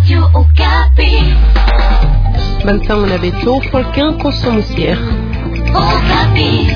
Radio Okapi. Bantango na beto Folquin Consomusière. Okapi.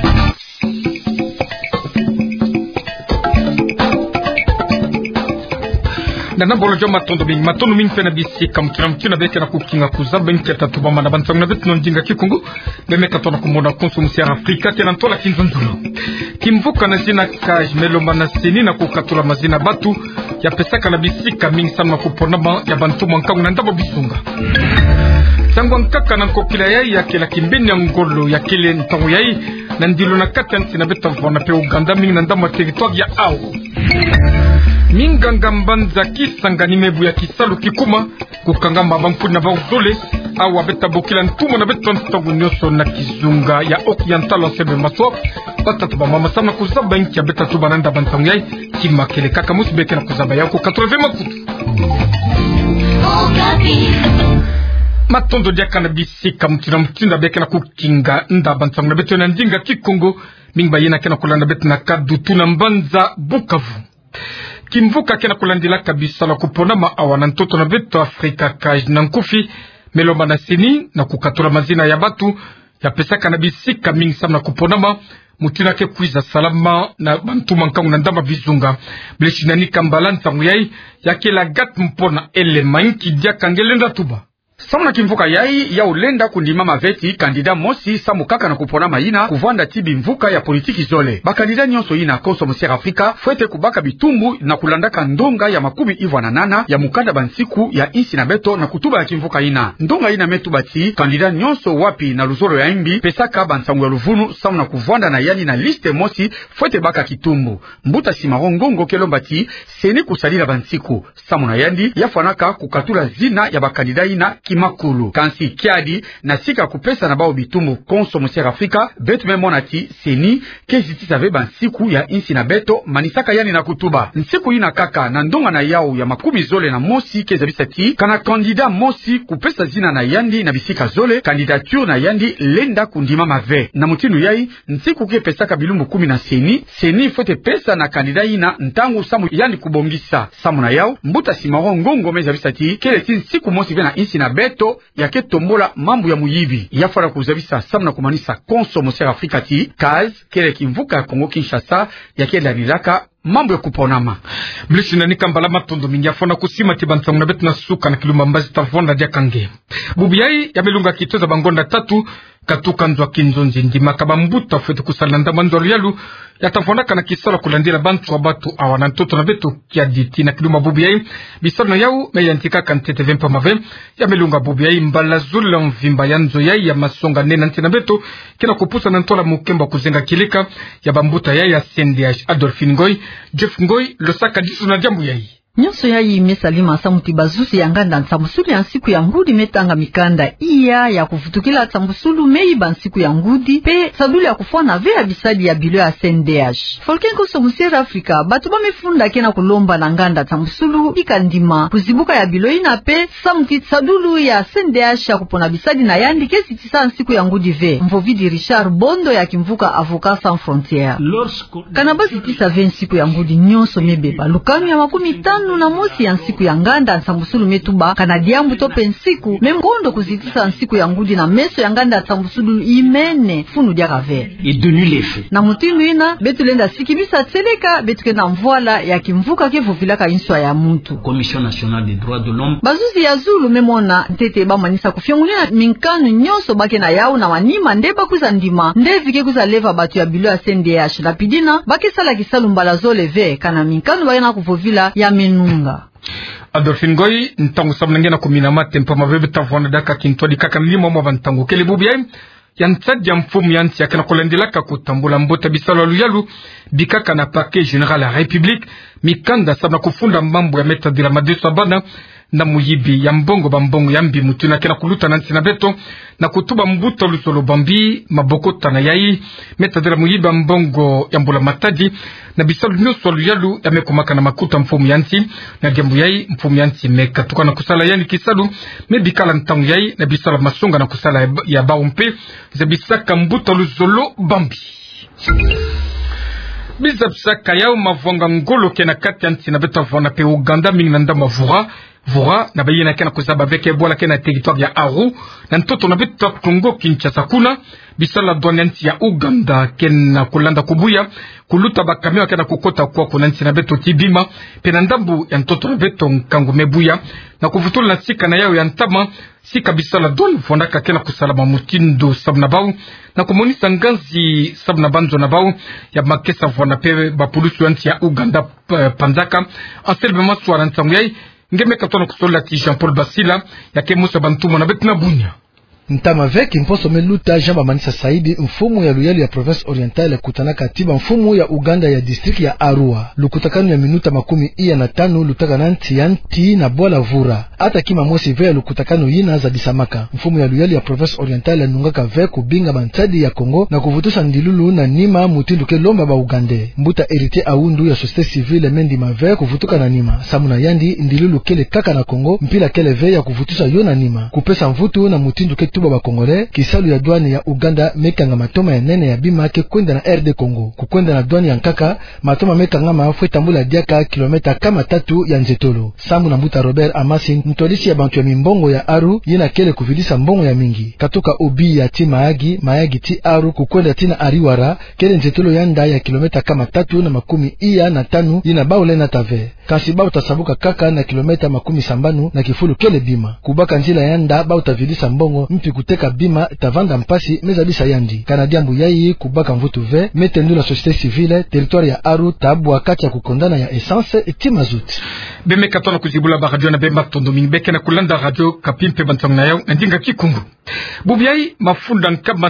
Nana bolo joma matondo mingi pena bisi kamkina beke na kukinga kuzaba nketa tubama na bantango na beto nonjinga kikungu bemeka tona kumona Consomusière Afrika tena ntola kinzondulo kimvuka na zina kaj melomba na sini na kukatula mazina batu ya pesaka na bisika mingi sana kuponama ya bantu mwankangu na ndabo bisunga sangwa nkaka na nkokila yai ya kila kimbeni ya ngolo ya kile ntango yai na ndilo na kati ya ntina beta vwana pe Uganda mingi na ndamo ya territoire ya au minganga mbanza kisanga ni mebu ya kisalu kikuma kukanga mabamfuni na bauzole au wabeta bokila ntumo na beta ntango nyoso na kizunga ya okiantalo sebe maso batatu ba mama sama kuzaba nki ya beta tuba nanda bantango yai kima kele kaka musu beke na kuzaba yako 80 makutu matondo dia kanabisi kamtina beke na kukinga nda bantango na beto na ndinga kikongo mingba yena kena kulanda beta na kadutu na mbanza Bukavu kimvuka kena kulandila kabisa la kuponama awana ntoto na beto Afrika kaj na nkufi melomba na sini na kukatula mazina ya batu ya pesaka na bisika mingi sana kuponama mutina ke kuiza salama na bantu mankangu na ndamba vizunga bleshinani kambalansa muyai yake la gat mpona ele mainki dia kangelenda tuba samuna kimvuka yai ya ulenda kundima maveti kandida mosi samukaka na kupona maina kuvanda tibi mvuka ya politiki zole bakandida nyonso ina Consomusière Afrika fwete kubaka bitumbu na kulandaka ndonga ya makumi ivwa na nana ya mukanda bansiku ya insi na beto na kutuba ya kimvuka ina ndonga ina metu bati kandida nyonso wapi na luzoro ya imbi pesaka bansangu ya luvunu samuna kuvanda na yani na liste mosi fwete baka kitumbu mbuta simarongongo kelombati seni kusalila bansiku samuna yandi yafanaka kukatula zina ya bakandida ina kimakulu kansi kiadi na sika kupesa na bao bitumbu Consomusière Afrika betu memonati seni keziti save bansiku ya insi na beto manisaka yani na kutuba nsiku ina kaka na ndonga na yao ya makumi zole na mosi kezabisati kana kandida mosi kupesa zina na yandi na bisika zole kandidature na yandi lenda kundima mave na mutinu yai nsiku ke pesaka bilumbu 10 na seni fote pesa na kandida ina ntangu samu yandi kubongisa samu na yao mbuta simaro ngongo mezabisati keleti nsiku mosi vena insi na beto yake tombola mambu ya muyibi yafara kuzabisa samna kumanisa Consomusière Afrika ti kaz kele kimvuka ya Kongo Kinshasa yake dalilaka mambo ya kuponama blishina ni kambala matondo mingi afona kusima tibansa muna betu na suka na kiluma mbazi tavonda dia kange bubiyai ya melunga kitoza bangonda tatu katuka nzwa kinzonzi ndima kabambuta fwetu kusalanda mandoro yalu yatavonaka na kisala kulandila bantu wa batu awana ntoto na betu kia diti na kiluma bubiyai bisalo na yau meyantika kantete vempa mave ya melunga bubiyai mbala zula mvimba ya nzo yai ya masonga nena ntina betu kina kupusa na ntola mukemba kuzenga kilika ya bambuta yai ya CNDH Adolphine Ngoy Jeff Ngoy losaka disu na jambu yai nyonso yayi mesalima samuti bazusi yanganda nsambusulu ya nsiku ya ngudi metanga mikanda iya ya kufutukila nsambusulu mei bansiku ya ngudi pe sadulu ya kufwana ve ya bisadi ya bilo ya CNDH Folquin Consomusière Afrika batu bamefunda kena kulomba na nganda nsambusulu ikandima kuzibuka ya bilo ina pe samuti sadulu ya CNDH ya kupona bisadi na yandi kesi tisa nsiku ya ngudi ve mvovidi Richard Bondo ya kimvuka Avocat Sans Frontières kana basi tisa ve nsiku ya ngudi nyonso mebeba lukami ya makumi tano na mosi ya nsiku ya nganda nsambusulu metuba kana diambu tope nsiku memgondo kuzitisa nsiku ya ngudi na meso ya nganda nsambusulu imene funu dia kave na mutinu ina betu lenda sikibisa tseleka betu kena mvoila ya kimvuka kevuvilaka inswa ya muntu Commission nationale des droits de l'homme bazuzi ya zulu memona ntete bamanisa kufyongulina minkanu nyonso bake na yau na wanima nde bakuza ndima ndevike kuza leva batu ya bilo ya CNDH lapidina bakesala kisalu mbala zoleve kana minkanu bakena kuvovila ya nunga Adolphine Ngoy ntangu sabnange na kumina matempa mavebe tavona daka kintwadi kaka milimo mwa bantangu kele bubiyai yantsadi mfumu yansi yakena kulandelaka kutambula mbota bisalo luyalu bikaka na parquet général ya République mikanda sabna kufunda mambo ya meta de la madeso bana na muyibi ya mbongo bambongo ya mbi mutuna kena kuluta na ntina beto na kutuba mbuta lusolo bambi mabokota na yai meta de la muyibi ya mbongo ya mbula matadi na bisalu nyoso luyalu ya mekumaka na makuta mfumu yansi na gembu yai mfumu yansi meka tuka na kusala yani kisalu mebikala ntangu yai na bisala masonga na kusala ya baumpe za bisaka mbuta lusolo bambi bizapsaka yao mavonga ngolo kena kati ya ntina beto vona pe Uganda mingi nanda mavura vora na bayina kana kusaba veke bola kana territoire ya Aru na ntoto na betu Kongo Kinshasa kuna bisala douane ya Uganda kena kulanda kubuya kuluta bakamio kana kukota kwa kunanti na betu Tibima pena ndambu ya ntoto na betu Nkangu Mebuya na kuvutula na sika na yao ya ntama sika bisala douane fondaka kena kusalama mutindo sabnabau na komunisa nganzi sabnabanzo nabau ya makesa vona pewe bapulusu yanti ya Uganda panzaka anselbe maswara ntanguyai ngeme katono kusola ti Jean-Paul Basila yake musa bantuma na betu na bunya Ntama veki mposo meluta Jamba Manisa Saidi mfumu ya luyali ya province orientale kutana katiba mfumu ya Uganda ya district ya Arua lukutakanu ya minuta 15 lutaka nanti yanti na bola vura ata kima mwesi vea lukutakanu yina za bisamaka mfumu ya luyali ya province orientale nungaka ve kubinga bantadi ya Kongo na kuvutusa ndilulu na nima mutindu ke lomba ba Ugande mbuta erite aundu ya société civile mendi mave kuvutuka na nima samuna yandi ndilulu kele kaka na Kongo mpila kele ve ya kuvutusa yo na nima kupesa mvutu na mutindu ke tuba ba Kongole kisalu ya douane ya Uganda mekanga matoma ya nene ya bima ke kwenda na RD Congo kukwenda na douane ya Nkaka matoma mekanga maafwe tambula diaka kilomita kama 3 ya Nzetolo Sambu na Mbuta Robert Amasin mtolisi ya bantu ya mimbongo ya Aru yina kele kuvidisa mbongo ya mingi katoka obi ya ti Maagi ti Aru kukwenda tina Ariwara kele Nzetolo yanda ya kilomita kama 3.5 yina baule na tave kasi bau tasabuka kaka na kilomita 70 na kifulu kele bima kubaka njila yanda bau tavidisa mbongo mpi kuteka bima tavanda mpasi mezabisa yandi Canadien Mbuyai kubaka mvutu ve metendu la société civile territoire ya Aru tabu wakati ya kukondana ya essence eti mazout beme katona kuzibula ba radio na bemba tondomini beke na kulanda radio kapimpe bantong na yao ndinga kikungu Bubiyai mafunda nkama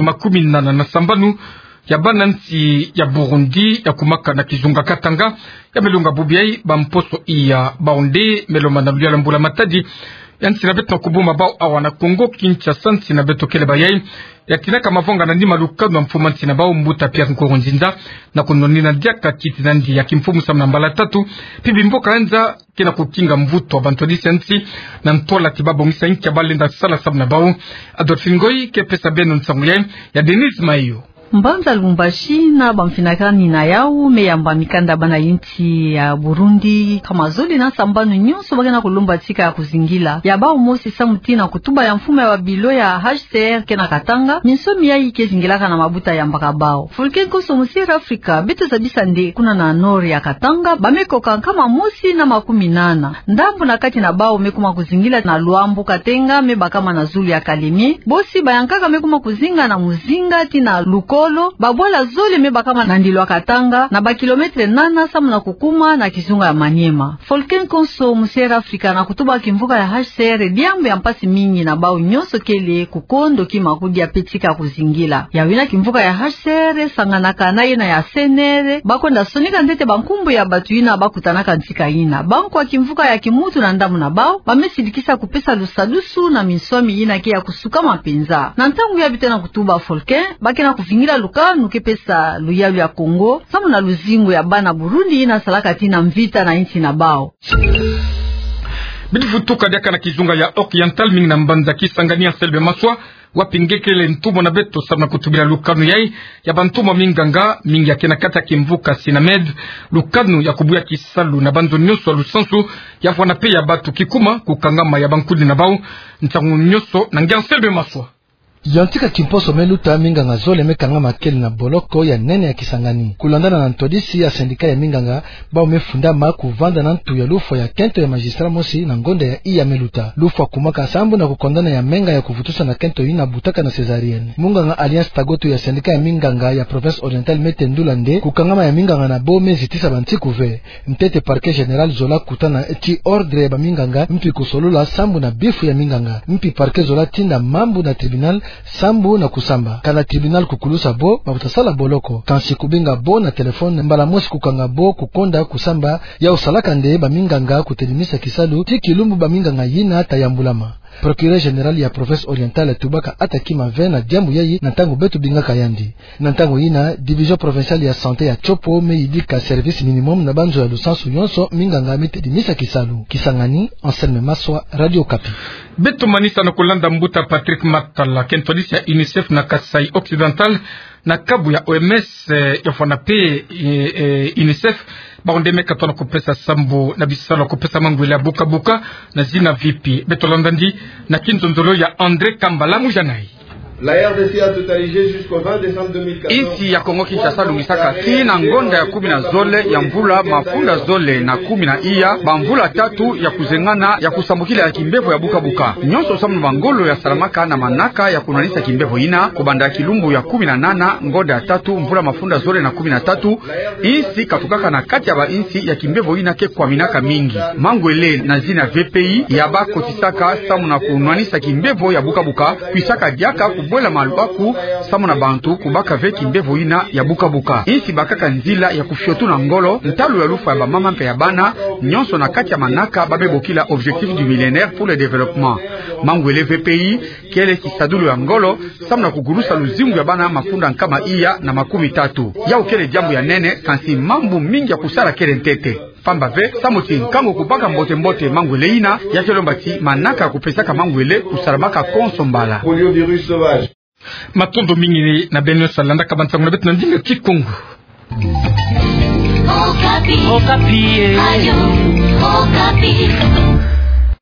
3 na sambanu ya bananti ya Burundi ya kumaka na kizunga katanga ya melunga Bubiyai bamposo iya baonde meloma na luyala mbula matadi yanti na beto kubuma bao awana Kongo Kinshasa nti na beto kele bayai yakinaka mavonga na ndima lukadu wa mfuma nti na bao mbuta Pierre Nkoronzinza na kunoni na diaka kiti na ndi ya kimfumu samna mbala 3 pibi mboka enza kena kukinga mvuto wa bantodisi nti na ntola tibabo ngisa inki ya balenda sala samna bao Adolphe Ngoi kepesa beno nsanguye ya Denise Mayo Mbanza Lumbashi na bamfinakani na yao meyamba mikanda bana inti ya Burundi kama zoli na sambanu nyonso bagana kulumba tika ya kuzingila ya bao mosi samuti na kutuba ya mfume wa bilo ya HCR kena katanga minsomi ya ike zingilaka na mabuta ya mbaka bao Fulken koso musiri Afrika beto zabisa nde kuna na nori ya katanga bamekoka kama mosi na 18 ndambu na kati na bao mekuma kuzingila na Luambu Katenga meba kama na Zulu ya Kalemie bosi bayankaka mekuma kuzinga na Muzinga tina Luko babwala zole meba kama na ndilo Katanga na ba kilometre 8 samu na kukuma na kizunga ya Maniema Folken Konso musera Afrika na kutuba kimvuka ya HCR diambo ya mpasi mingi na bao nyonso kele kukondo kima kudia petika kuzingila ya wina kimvuka ya HCR sanganaka na yena ya senere bakonda sonika ndete bankumbu ya batu ina bakutanaka ntika ina banko wa kimvuka ya kimutu na ndamu na bao bamesidikisa kupesa lusadusu na minswami ina kia kusuka mapenza na ntangu ya bitena kutuba Folken bakena kuvingila luka nukepesa luyalu ya Kongo samu na luzingo ya bana Burundi ina salaka tina mvita na inchi na bao bidifutuka diaka na kizunga ya Oriental mingi na mbanza kisangania selbe maswa wapingekele ntumo na beto sabna kutubila lukanu yai ya bantumo minganga mingi ya kena kata kimvuka Sinamed lukanu ya kubuya kisalu na banzo nyoso lusansu ya fwana pe ya batu kikuma kukangama ya bankudi na bao ntangu nyoso na ngia selbe maswa Yantika kimposo meluta minganga zole mekanga makeli na boloko ya nene ya Kisangani kulandana na ntodisi ya sindika ya minganga bao mefundama kuvanda na ntu ya lufo ya kento ya magistrat mosi na ngonde ya iya meluta lufo kumaka sambu na kukondana ya menga ya kuvutusa na kento ina butaka na cesarienne munganga Alliance Tagoto ya sindika ya minganga ya province orientale metendula nde kukangama ya minganga na bo mezitisa bantiku ve mtete parquet general zola kutana eti ordre ya baminganga mpi kusolula sambu na bifu ya minganga mpi parquet zola tinda mambu na tribunal sambu na kusamba kana tribunal kukulusa bo mabutasala boloko kansi kubinga bo na telefone mbala mosi kukanga bo kukonda kusamba ya usalaka nde baminganga kutelimisa kisalu tikilumbu baminganga yina tayambulama Procureur général ya province orientale tubaka atakima vena diambu yayi na ntango betu bingaka yandi na ntango yina division provinciale ya santé ya Chopo meidika service minimum na banzo ya lusansu yonso minganga mitedimisa kisalu Kisangani Anselme Maswa Radio Kapi betu manisa na kulanda mbuta Patrick Matala kentolisi ya UNICEF na Kasai Occidental na kabu ya OMS ya FONAPE UNICEF baondeme katona kupesa sambo na bisala kupesa mangwele ya buka na zina vipi betolandandi na kinzonzolo ya André Kambala Mujanai. La RDC a totalisé jusqu'au 20 décembre 2014. Insi ya Kongo Kinshasa lumisaka tina ngonda ya 10 na zole ya mvula mafunda zole na 10 na iya bamvula 3 ya kuzengana ya kusambukila ya kimbevo ya buka nyonso samu bangolo ya salamaka na manaka ya kunanisa kimbevo ina kubanda ya kilumbu ya 18 ngonda ya 3 mvula mafunda zole na 13 insi katukaka na kati ya ba insi ya kimbevo ina ke kwa minaka mingi mangwele na zina VPI ya bako tisaka samu na kunanisa kimbevo ya buka kuisaka diaka kubwela malubaku samu na bantu kubaka ve kimbevo ina ya buka insi bakaka nzila ya kufyotu na ngolo ntalu ya lufa ya bamama mpe ya bana nyonso na kati ya manaka babebokila objectif du millénaire pour le développement mangwele VPI kele kisadulu ya ngolo samu na kugurusa luzingu ya bana mafunda nkama iya na 13 ya ukele jambu ya nene kansi mambu mingi ya kusala kele ntete pamba ve samuti nkango kubaka mbote mangwele ina ya kelombati manaka kupesaka mangwele kusalamaka konsombala poliovirus sauvage matondo mingi na benyo salanda kabantango na betu ndinga Kikongo. Okapi.